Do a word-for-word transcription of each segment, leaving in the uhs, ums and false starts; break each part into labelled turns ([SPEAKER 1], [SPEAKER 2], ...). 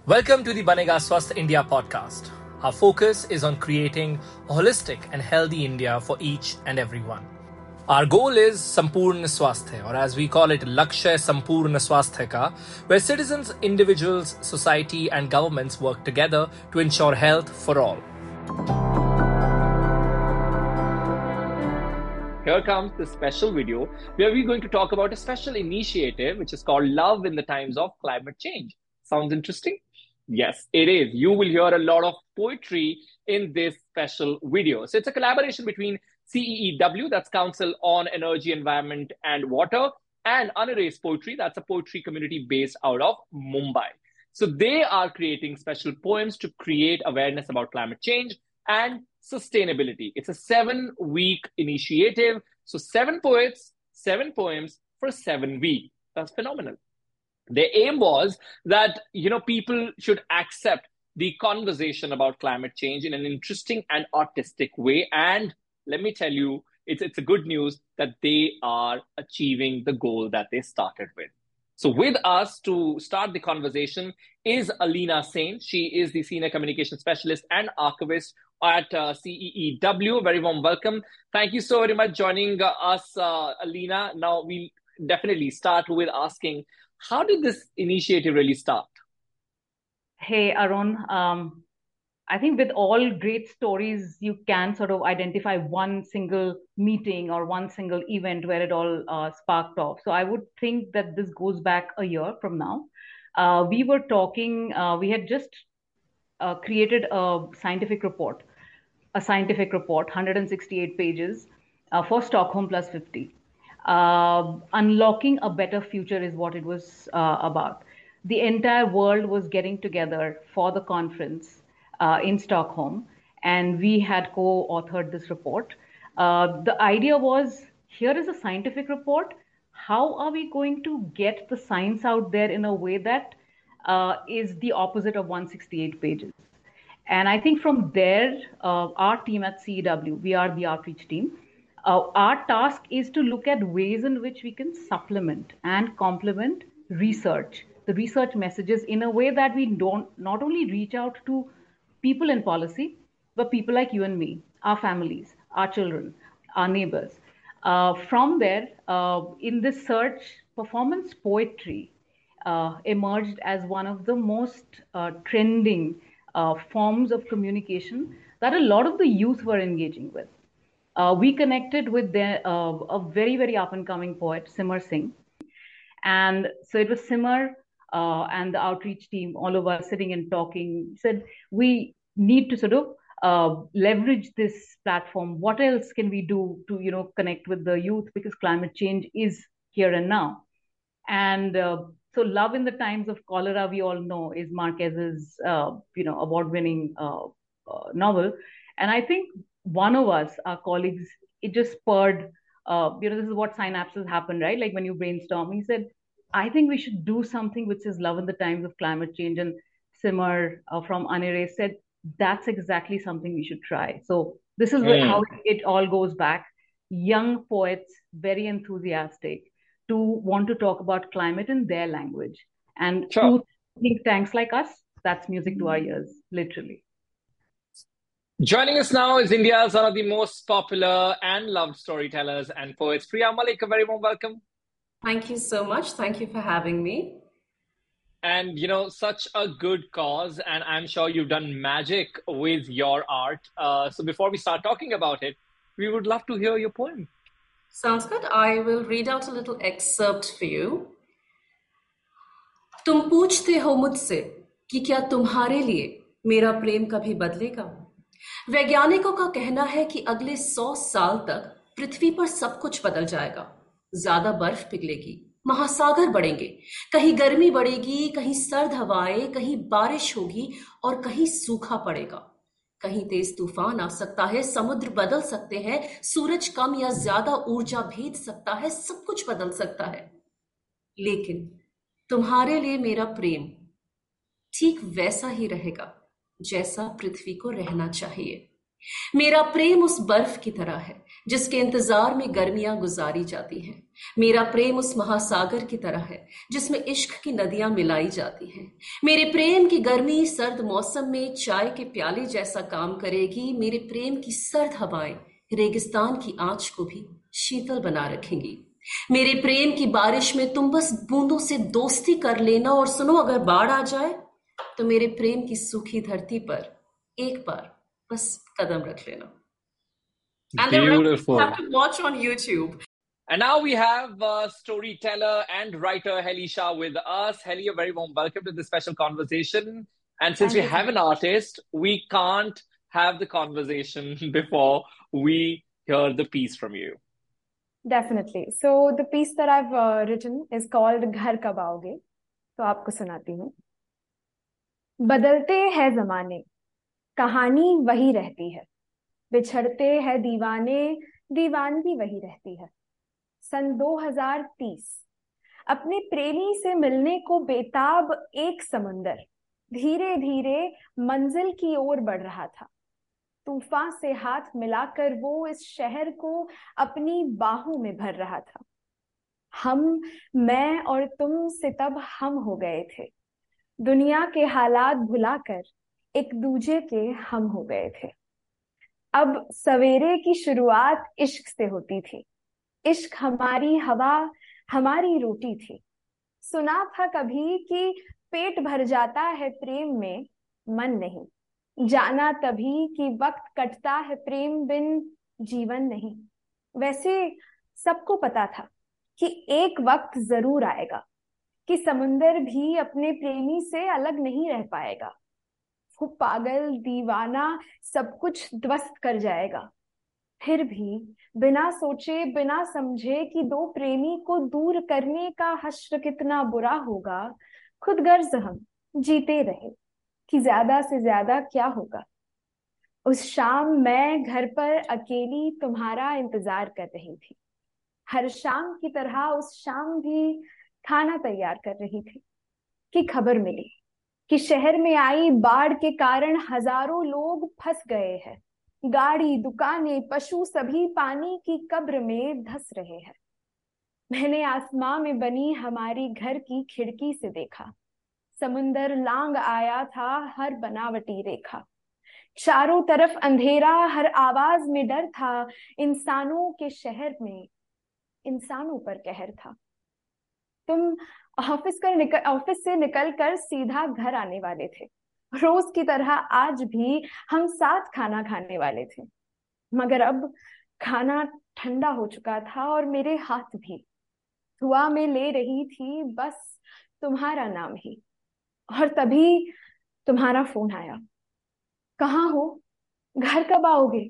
[SPEAKER 1] Welcome to the Banega Swasth India podcast. Our focus is on creating a holistic and healthy India for each and everyone. Our goal is Sampurna Swasthya, or as we call it, Lakshya Sampurna Swasthya ka, where citizens, individuals, society and governments work together to ensure health for all. Here comes this special video where we're going to talk about a special initiative which is called Love in the Times of Climate Change. Sounds interesting? Yes, it is. You will hear a lot of poetry in this special video. So it's a collaboration between C E E W, that's Council on Energy, Environment and Water, and Unerased Poetry, that's a poetry community based out of Mumbai. So they are creating special poems to create awareness about climate change and sustainability. It's a seven-week initiative. So seven poets, seven poems for seven weeks. That's phenomenal. Their aim was that, you know, people should accept the conversation about climate change in an interesting and artistic way. And let me tell you, it's, it's a good news that they are achieving the goal that they started with. So with us to start the conversation is Alina Sain. She is the Senior Communication Specialist and Archivist at uh, C E E W. Very warm welcome. Thank you so very much joining uh, us, uh, Alina. Now, we definitely start with asking, how did this initiative really start?
[SPEAKER 2] Hey, Arun. Um, I think with all great stories, you can sort of identify one single meeting or one single event where it all uh, sparked off. So I would think that this goes back a year from now. Uh, we were talking, uh, we had just uh, created a scientific report, a scientific report, one hundred sixty-eight pages uh, for Stockholm Plus fifty. Uh, unlocking a better future is what it was uh, about. The entire world was getting together for the conference uh, in Stockholm, and we had co-authored this report. Uh, the idea was, here is a scientific report. How are we going to get the science out there in a way that uh, is the opposite of one hundred sixty-eight pages? And I think from there, uh, our team at C E W, we are the outreach team, Uh, our task is to look at ways in which we can supplement and complement research, the research messages in a way that we don't not only reach out to people in policy, but people like you and me, our families, our children, our neighbors. Uh, from there, uh, in this search, performance poetry uh, emerged as one of the most uh, trending uh, forms of communication that a lot of the youth were engaging with. Uh, we connected with the, uh, a very, very up and coming poet, Simar Singh. And so it was Simar uh, and the outreach team, all of us sitting and talking, said, we need to sort of uh, leverage this platform. What else can we do to, you know, connect with the youth? Because climate change is here and now. And uh, so Love in the Times of Cholera, we all know, is Marquez's, uh, you know, award-winning uh, uh, novel. And I think one of us, our colleagues, it just spurred, uh, you know, this is what synapses happen, right? Like when you brainstorm, he said, I think we should do something which is Love in the Times of Climate Change. And Simar uh, from Unerased said, that's exactly something we should try. So this is mm. how it all goes back. Young poets, very enthusiastic, to want to talk about climate in their language. And sure. To think tanks like us, that's music to our ears, literally.
[SPEAKER 1] Joining us now is India's one of the most popular and loved storytellers and poets, Priya Malik. A very warm welcome.
[SPEAKER 3] Thank you so much. Thank you for having me.
[SPEAKER 1] And, you know, such a good cause, and I'm sure you've done magic with your art. Uh, so before we start talking about it, we would love to hear your poem.
[SPEAKER 3] Sounds good. I will read out a little excerpt for you. तुम पूछते हो मुझसे कि क्या तुम्हारे लिए मेरा प्रेम कभी बदलेगा? वैज्ञानिकों का कहना है कि अगले सौ साल तक पृथ्वी पर सब कुछ बदल जाएगा। ज्यादा बर्फ पिघलेगी, महासागर बढ़ेंगे, कहीं गर्मी बढ़ेगी, कहीं सर्द हवाएं, कहीं बारिश होगी और कहीं सूखा पड़ेगा। कहीं तेज तूफान आ सकता है, समुद्र बदल सकते हैं, सूरज कम या ज्यादा ऊर्जा भेज सकता है, सब कुछ बदल सकता है। लेकिन तुम्हारे लिए मेरा प्रेम ठीक वैसा ही रहेगा जैसा पृथ्वी को रहना चाहिए। मेरा प्रेम उस बर्फ की तरह है जिसके इंतजार में गर्मियां गुजारी जाती हैं। मेरा प्रेम उस महासागर की तरह है जिसमें इश्क की नदियां मिलाई जाती हैं। मेरे प्रेम की गर्मी सर्द मौसम में चाय के प्याले जैसा काम करेगी। मेरे प्रेम की सर्द हवाएं रेगिस्तान की आंच को भी शीतल बना रखेंगी। मेरे प्रेम की बारिश में तुम बस बूंदों से दोस्ती कर लेना, और सुनो, अगर बाढ़ आ जाए तो मेरे प्रेम की सूखी धरती पर एक बार बस कदम रख लेना. And the rest you
[SPEAKER 1] Beautiful.
[SPEAKER 3] have to watch on YouTube.
[SPEAKER 1] And now we have uh, storyteller and writer Heli Shah with us. Heli, a very warm welcome to this special conversation. And since
[SPEAKER 4] Thank
[SPEAKER 1] we
[SPEAKER 4] you so
[SPEAKER 1] have an
[SPEAKER 4] much.
[SPEAKER 1] artist, we can't have the conversation before we hear the piece from you.
[SPEAKER 4] Definitely. So the piece that I've uh, written is called घर कब आओगे. तो आपको सुनाती हूँ. बदलते हैं जमाने, कहानी वही रहती है. बिछड़ते हैं दीवाने, दीवानगी वही रहती है. सन दो हज़ार तीस, अपने प्रेमी से मिलने को बेताब एक समुंदर धीरे धीरे मंजिल की ओर बढ़ रहा था. तूफान से हाथ मिलाकर वो इस शहर को अपनी बाहों में भर रहा था. हम, मैं और तुम से तब हम हो गए थे. दुनिया के हालात भुलाकर एक दूजे के हम हो गए थे. अब सवेरे की शुरुआत इश्क से होती थी. इश्क हमारी हवा, हमारी रोटी थी. सुना था कभी कि पेट भर जाता है प्रेम में, मन नहीं. जाना तभी कि वक्त कटता है प्रेम बिन, जीवन नहीं. वैसे सबको पता था कि एक वक्त जरूर आएगा कि समुंदर भी अपने प्रेमी से अलग नहीं रह पाएगा. वो पागल दीवाना सब कुछ ध्वस्त कर जाएगा. फिर भी बिना सोचे बिना समझे कि दो प्रेमी को दूर करने का हश्र कितना बुरा होगा, खुद गर्ज हम जीते रहे कि ज्यादा से ज्यादा क्या होगा. उस शाम मैं घर पर अकेली तुम्हारा इंतजार कर रही थी. हर शाम की तरह उस शाम भी खाना तैयार कर रही थी कि खबर मिली कि शहर में आई बाढ़ के कारण हजारों लोग फंस गए हैं. गाड़ी, दुकानें, पशु सभी पानी की कब्र में धंस रहे हैं. मैंने आसमां में बनी हमारी घर की खिड़की से देखा. समुंदर लांग आया था हर बनावटी रेखा. चारों तरफ अंधेरा, हर आवाज में डर था. इंसानों के शहर में इंसानों पर कहर था. तुम ऑफिस कर निकल ऑफिस से निकलकर सीधा घर आने वाले थे. रोज की तरह आज भी हम साथ खाना खाने वाले थे. मगर अब खाना ठंडा हो चुका था और मेरे हाथ भी. दुआ में ले रही थी बस तुम्हारा नाम ही. और तभी तुम्हारा फोन आया. कहाँ हो, घर कब आओगे.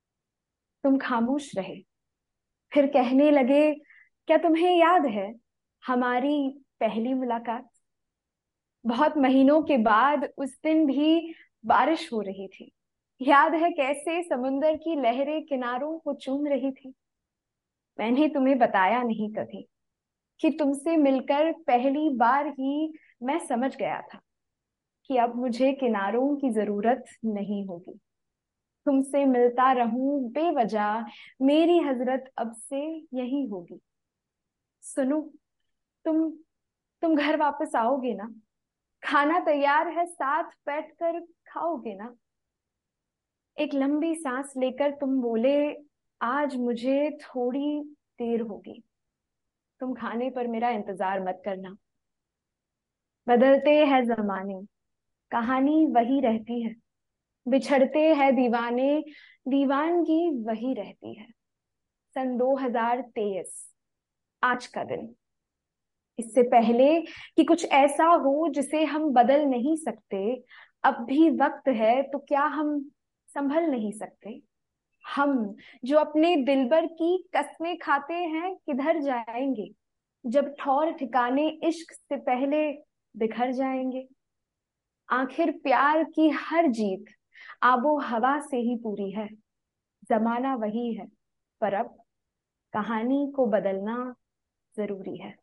[SPEAKER 4] तुम खामोश रहे. फिर कहने लगे, क्या तुम्हें याद है हमारी पहली मुलाकात. बहुत महीनों के बाद उस दिन भी बारिश हो रही थी. याद है कैसे समुंदर की लहरें किनारों को चूम रही थी. मैंने तुम्हें बताया नहीं कभी कि तुमसे मिलकर पहली बार ही मैं समझ गया था कि अब मुझे किनारों की जरूरत नहीं होगी. तुमसे मिलता रहूं बेवजह, मेरी हजरत अब से यही होगी. सुनो, तुम तुम घर वापस आओगे ना. खाना तैयार है, साथ बैठकर खाओगे ना. एक लंबी सांस लेकर तुम बोले, आज मुझे थोड़ी देर होगी. तुम खाने पर मेरा इंतजार मत करना. बदलते हैं जमाने, कहानी वही रहती है. बिछड़ते हैं दीवाने, दीवानगी वही रहती है. सन दो हज़ार तेईस, आज का दिन. इससे पहले कि कुछ ऐसा हो जिसे हम बदल नहीं सकते, अब भी वक्त है तो क्या हम संभल नहीं सकते. हम जो अपने दिलबर की कस्में खाते हैं, किधर जाएंगे जब ठौर ठिकाने इश्क से पहले बिखर जाएंगे. आखिर प्यार की हर जीत आबो हवा से ही पूरी है. जमाना वही है, पर अब कहानी को बदलना जरूरी है.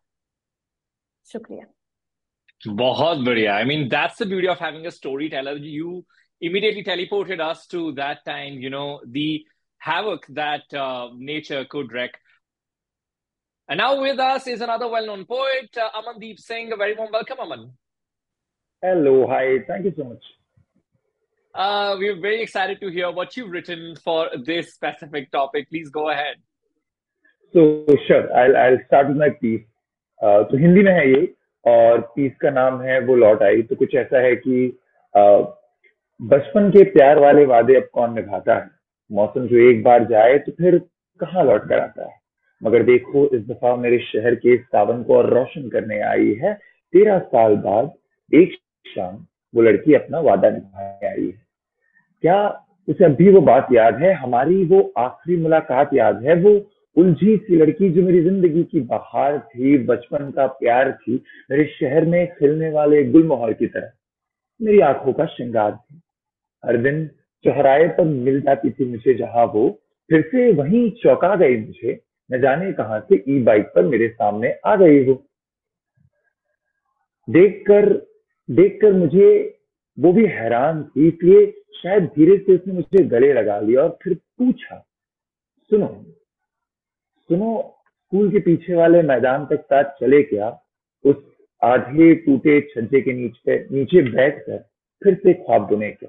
[SPEAKER 4] शुक्रिया.
[SPEAKER 1] बहुत बढ़िया. I mean, that's the beauty of having a storyteller. You immediately teleported us to that time, you know, the havoc that uh, nature could wreak. And now with us is another well-known poet, uh, Amandeep Singh. A very warm welcome, Aman.
[SPEAKER 5] Hello, hi, thank you so much.
[SPEAKER 1] Uh, we're very excited to hear what you've written for this specific topic. Please go ahead.
[SPEAKER 5] So sure, I'll I'll start with my piece. uh, तो हिंदी में है ये, और piece का नाम है वो लौट आई. तो कुछ ऐसा है कि uh, बचपन के प्यार वाले वादे अब कौन निभाता है. मौसम जो एक बार जाए तो फिर कहाँ लौट कर आता है. मगर देखो इस दफा मेरे शहर के सावन को और रोशन करने आई है. तेरह साल बाद एक शाम वो लड़की अपना वादा निभाने आई है. क्या उसे अभी वो बात याद है, हमारी वो आखिरी मुलाकात याद है, वो उलझी सी लड़की जो मेरी जिंदगी की बहार थी, बचपन का प्यार थी, मेरे शहर में खिलने वाले गुलमोहर की तरह मेरी आंखों का श्रृंगार थी. हर दिन चौराहे पर मिल जाती थी मुझे जहां वो, फिर से वहीं चौंका गई मुझे, न जाने कहां से ई बाइक पर मेरे सामने आ गई वो. देखकर देखकर मुझे वो भी हैरान थी, इसलिए शायद धीरे से उसने मुझे गले लगा लिया और फिर पूछा, सुनो सुनो स्कूल के पीछे वाले मैदान तक साथ चले क्या. उस आधे टूटे छज्जे के नीचे नीचे बैठकर फिर से ख्वाब बुने क्या.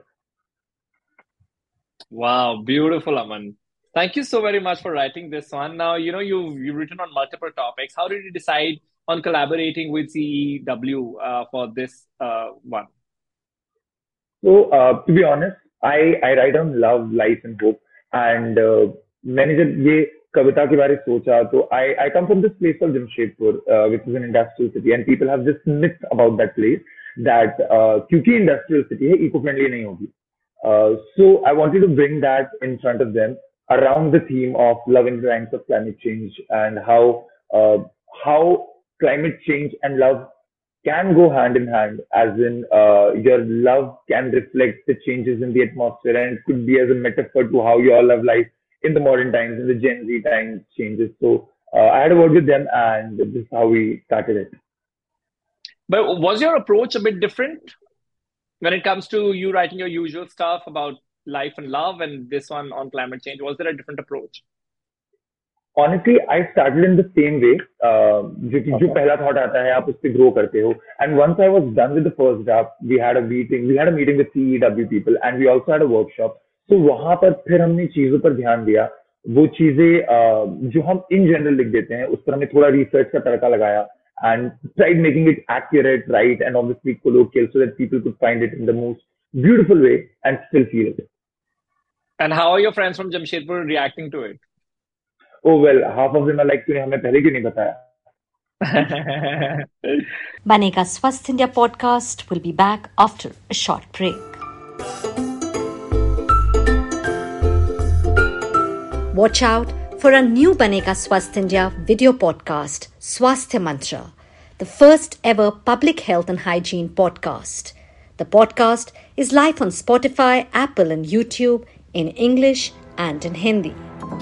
[SPEAKER 1] Wow, beautiful, Aman. Thank you so very much for writing this one. Now, you know, you've, you've written on multiple topics. How did you decide on collaborating with C E W uh, for this uh, one?
[SPEAKER 5] So, uh, to be honest, I I write on love, life, and hope. And uh, मैंने जब ये कविता के बारे में सोचा, तो I I come from this place called Jamshedpur, uh, which is an industrial city, and people have this myth about that place that uh, क्योंकि industrial city है, eco-friendly नहीं होगी. Uh, so I wanted to bring that in front of them around the theme of love in the times of climate change, and how uh, how climate change and love can go hand in hand, as in uh, your love can reflect the changes in the atmosphere, and it could be as a metaphor to how your love life in the modern times, in the Gen Z times changes. So uh, I had a word with them, and this is how we started it.
[SPEAKER 1] But was your approach a bit different when it comes to you writing your usual stuff about life and love, and this one on climate change? Was there a different approach?
[SPEAKER 5] Honestly, I started in the same way. Uh, जो कि जो पहला thought आता है, आप उससे grow करते हो. And once I was done with the first draft, we had a meeting. We had a meeting with C E W people, and we also had a workshop. So वहाँ पर फिर हमने चीजों पर ध्यान दिया. वो चीजें uh, जो हम in general लिख देते हैं, उस पर हमने थोड़ा research का तड़का लगाया, and tried making it accurate, right, and obviously colloquial, so that people could find it in the most beautiful way and still feel it.
[SPEAKER 1] And how are your friends from Jamshedpur reacting to it?
[SPEAKER 5] Oh well, half of them are like, तूने हमें पहले क्यों नहीं बताया?
[SPEAKER 6] Banega Swasth India podcast will be back after a short break. Watch out for a new Banega Swasth India video podcast, Swasthya Mantra, the first ever public health and hygiene podcast. The podcast is live on Spotify, Apple, and YouTube in English and in Hindi.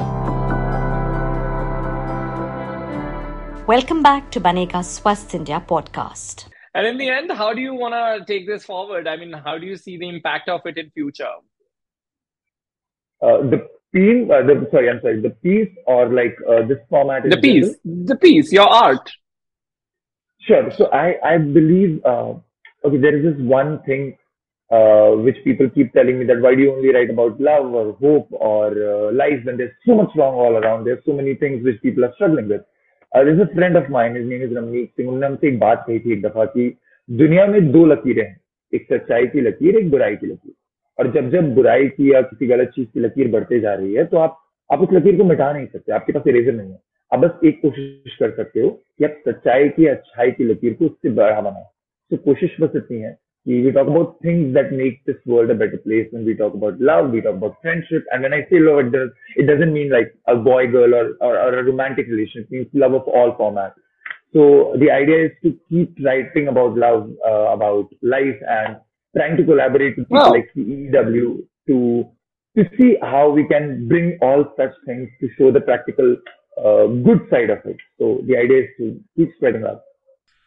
[SPEAKER 6] Welcome back to Banega Swasth India podcast.
[SPEAKER 1] And in the end, how do you want to take this forward? I mean, how do you see the impact of it in future?
[SPEAKER 5] Uh, the piece, uh, the, sorry, I'm sorry, the piece or like uh, this format?
[SPEAKER 1] The piece, general? the piece, your art.
[SPEAKER 5] Sure. So I, I believe, uh, okay, there is this one thing uh, which people keep telling me, that why do you only write about love or hope or uh, life when there's so much wrong all around? There's so many things which people are struggling with. Uh, there's a friend of mine, his name is Ramneek Singh. उन्होंने हमसे एक बात कही थी एक दफा कि दुनिया में दो लकीरें हैं, एक सच्चाई की लकीर, एक बुराई की लकीर. और जब जब बुराई की या किसी गलत चीज की लकीर बढ़ते जा रही है, तो आप आप उस लकीर को मिटा नहीं सकते. आपके पास इरेजर नहीं है. आप बस एक कोशिश कर सकते हो कि आप सच्चाई की, अच्छाई की लकीर को उससे बड़ा बनाओ. तो कोशिश बस इतनी है कि we talk about things that make this world a better place. When we talk about love, we talk about friendship. And when I say love, it, does, it doesn't mean like a boy, girl, or, or, or a romantic relationship. It means love of all formats. So the idea is to keep writing about love, uh, about life, and trying to collaborate with people wow. like C E W to to see how we can bring all such things to show the practical uh, good side of it. So the idea is to keep spreading love.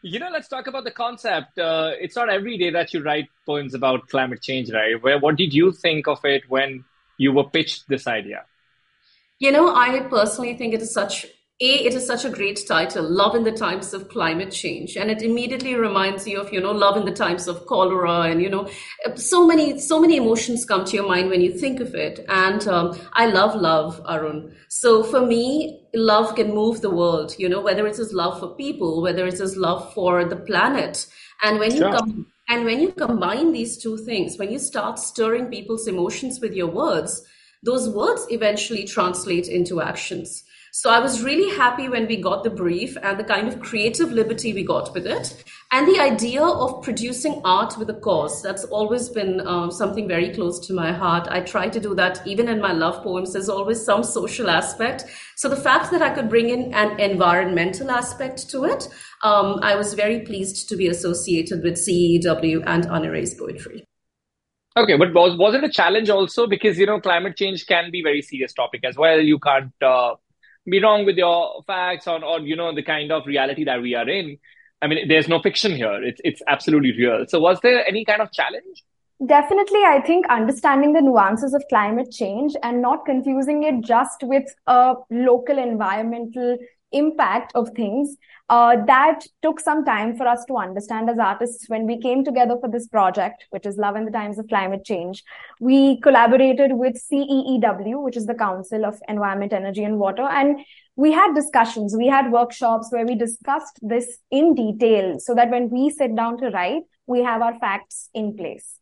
[SPEAKER 1] You know, let's talk about the concept. Uh, it's not every day that you write poems about climate change, right? Where, what did you think of it when you were pitched this idea?
[SPEAKER 3] You know, I personally think it is such a it is such a great title, Love in the Times of Climate Change, and it immediately reminds you of, you know, love in the times of cholera, and you know, so many so many emotions come to your mind when you think of it. And um, I love love, Arun. So for me, love can move the world. You know, whether it's his love for people, whether it's his love for the planet, and when you
[SPEAKER 1] Sure.
[SPEAKER 3] come. And when you combine these two things, when you start stirring people's emotions with your words, those words eventually translate into actions. So I was really happy when we got the brief and the kind of creative liberty we got with it. And the idea of producing art with a cause, that's always been um, something very close to my heart. I try to do that even in my love poems. There's always some social aspect. So the fact that I could bring in an environmental aspect to it, um, I was very pleased to be associated with C E W and Unerased Poetry.
[SPEAKER 1] Okay, but was was it a challenge also? Because, you know, climate change can be a very serious topic as well. You can't uh, be wrong with your facts on, or, you know, the kind of reality that we are in. I mean, there's no fiction here. It's it's absolutely real. So was there any kind of challenge?
[SPEAKER 4] Definitely, I think understanding the nuances of climate change and not confusing it just with a local environmental impact of things, uh, that took some time for us to understand as artists. When we came together for this project, which is Love in the Times of Climate Change, we collaborated with C E E W, which is the Council of Environment, Energy and Water, and we had discussions, we had workshops where we discussed this in detail so that when we sit down to write, we have our facts in place.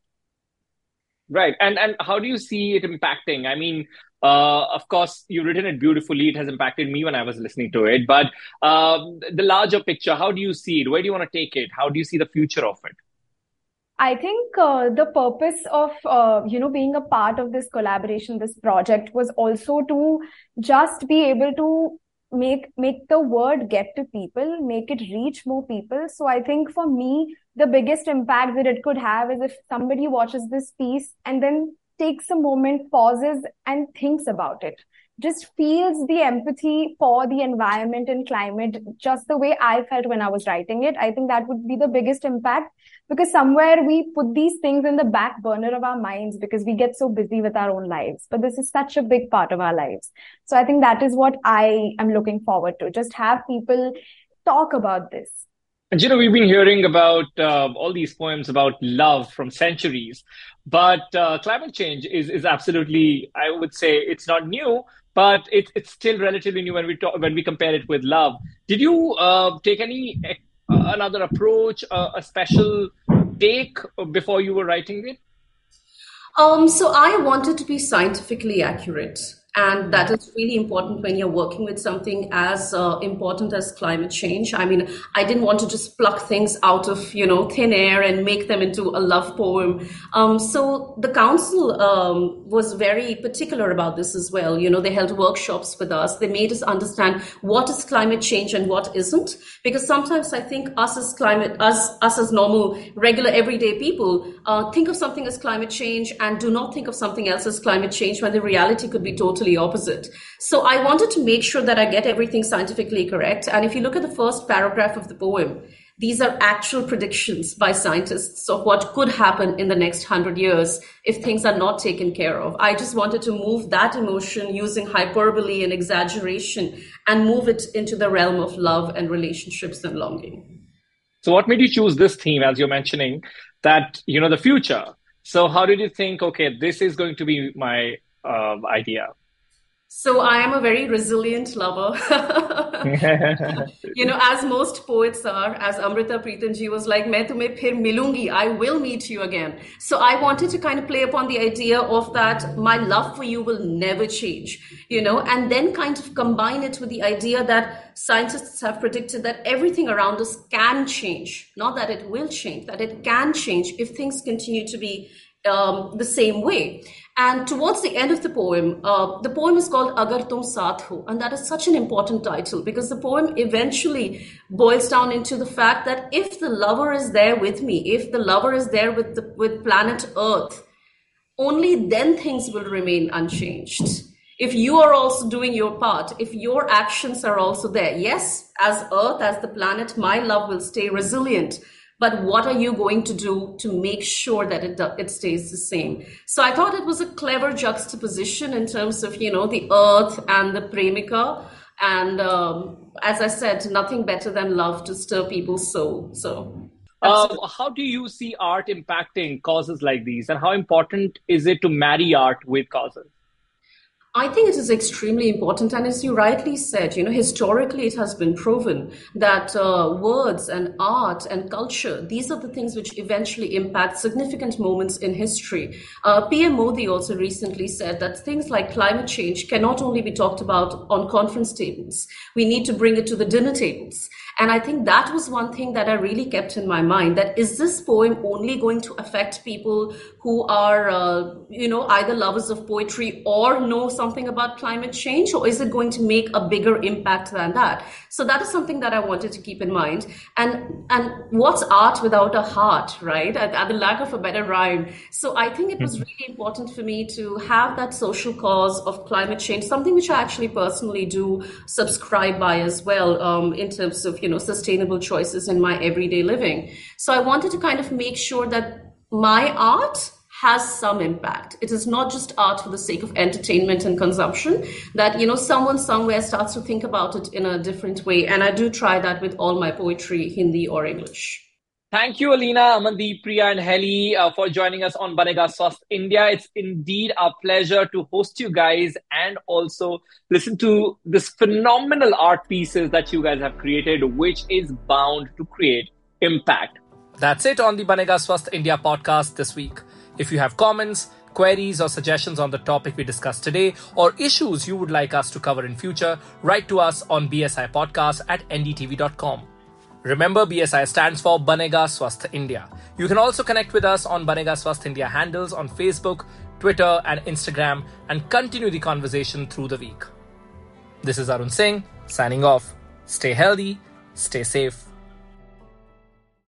[SPEAKER 1] Right. And and how do you see it impacting? I mean, uh, of course, you've written it beautifully. It has impacted me when I was listening to it. But um, the larger picture, how do you see it? Where do you want to take it? How do you see the future of it?
[SPEAKER 4] I think uh, the purpose of, uh, you know, being a part of this collaboration, this project, was also to just be able to make make the word get to people, make it reach more people. So I think for me, the biggest impact that it could have is if somebody watches this piece and then takes a moment, pauses and thinks about it, just feels the empathy for the environment and climate, just the way I felt when I was writing it. I think that would be the biggest impact, because somewhere we put these things in the back burner of our minds because we get so busy with our own lives. But this is such a big part of our lives. So I think that is what I am looking forward to. Just have people talk about this.
[SPEAKER 1] And you know, we've been hearing about uh, all these poems about love from centuries, but uh, climate change is is absolutely, I would say, it's not new, but it's it's still relatively new when we talk when we compare it with love. Did you uh, take any uh, another approach, uh, a special take before you were writing it?
[SPEAKER 3] Um, so I wanted to be scientifically accurate. And that is really important when you're working with something as uh, important as climate change. I mean, I didn't want to just pluck things out of, you know, thin air and make them into a love poem. Um, so the council um, was very particular about this as well. You know, they held workshops with us. They made us understand what is climate change and what isn't. Because sometimes I think us as climate, us, us as normal, regular, everyday people, uh, think of something as climate change and do not think of something else as climate change when the reality could be totally opposite. So I wanted to make sure that I get everything scientifically correct. And if you look at the first paragraph of the poem, these are actual predictions by scientists of what could happen in the next hundred years if things are not taken care of. I just wanted to move that emotion using hyperbole and exaggeration and move it into the realm of love and relationships and longing.
[SPEAKER 1] So what made you choose this theme, as you're mentioning, that, you know, the future? So how did you think, okay, this is going to be my uh, idea?
[SPEAKER 3] So I am a very resilient lover. You know, as most poets are, as Amrita Pritam ji was like, "Main tumhe phir milungi," I will meet you again. So I wanted to kind of play upon the idea of that my love for you will never change, you know, and then kind of combine it with the idea that scientists have predicted that everything around us can change, not that it will change, that it can change if things continue to be um, the same way. And towards the end of the poem, uh, the poem is called Agar Tum Saath Ho, and that is such an important title because the poem eventually boils down into the fact that if the lover is there with me, if the lover is there with the, with planet Earth, only then things will remain unchanged. If you are also doing your part, if your actions are also there, yes, as Earth, as the planet, my love will stay resilient. But what are you going to do to make sure that it it stays the same? So I thought it was a clever juxtaposition in terms of, you know, the Earth and the Premika. And um, as I said, nothing better than love to stir people's soul. So,
[SPEAKER 1] uh, how do you see art impacting causes like these? And how important is it to marry art with causes?
[SPEAKER 3] I think it is extremely important. And as you rightly said, you know, historically it has been proven that uh, words and art and culture, these are the things which eventually impact significant moments in history. Uh, P M Modi also recently said that things like climate change cannot only be talked about on conference tables. We need to bring it to the dinner tables. And I think that was one thing that I really kept in my mind, that is this poem only going to affect people who are, uh, you know, either lovers of poetry or know something about climate change, or is it going to make a bigger impact than that? So that is something that I wanted to keep in mind. And and what's art without a heart, right? At, at the lack of a better rhyme. So I think it was really important for me to have that social cause of climate change, something which I actually personally do subscribe by as well, um, in terms of, you know, sustainable choices in my everyday living. So I wanted to kind of make sure that my art has some impact. It is not just art for the sake of entertainment and consumption, that, you know, someone somewhere starts to think about it in a different way. And I do try that with all my poetry, Hindi or English.
[SPEAKER 1] Thank you, Alina, Amandeep, Priya, and Heli uh, for joining us on Banega Swasth India. It's indeed a pleasure to host you guys and also listen to this phenomenal art pieces that you guys have created, which is bound to create impact. That's it on the Banega Swasth India podcast this week. If you have comments, queries, or suggestions on the topic we discussed today, or issues you would like us to cover in future, write to us on b s i podcast at n d t v dot com. Remember, B S I stands for Banega Swasth India. You can also connect with us on Banega Swasth India handles on Facebook, Twitter, and Instagram, and continue the conversation through the week. This is Arun Singh, signing off. Stay healthy, stay safe.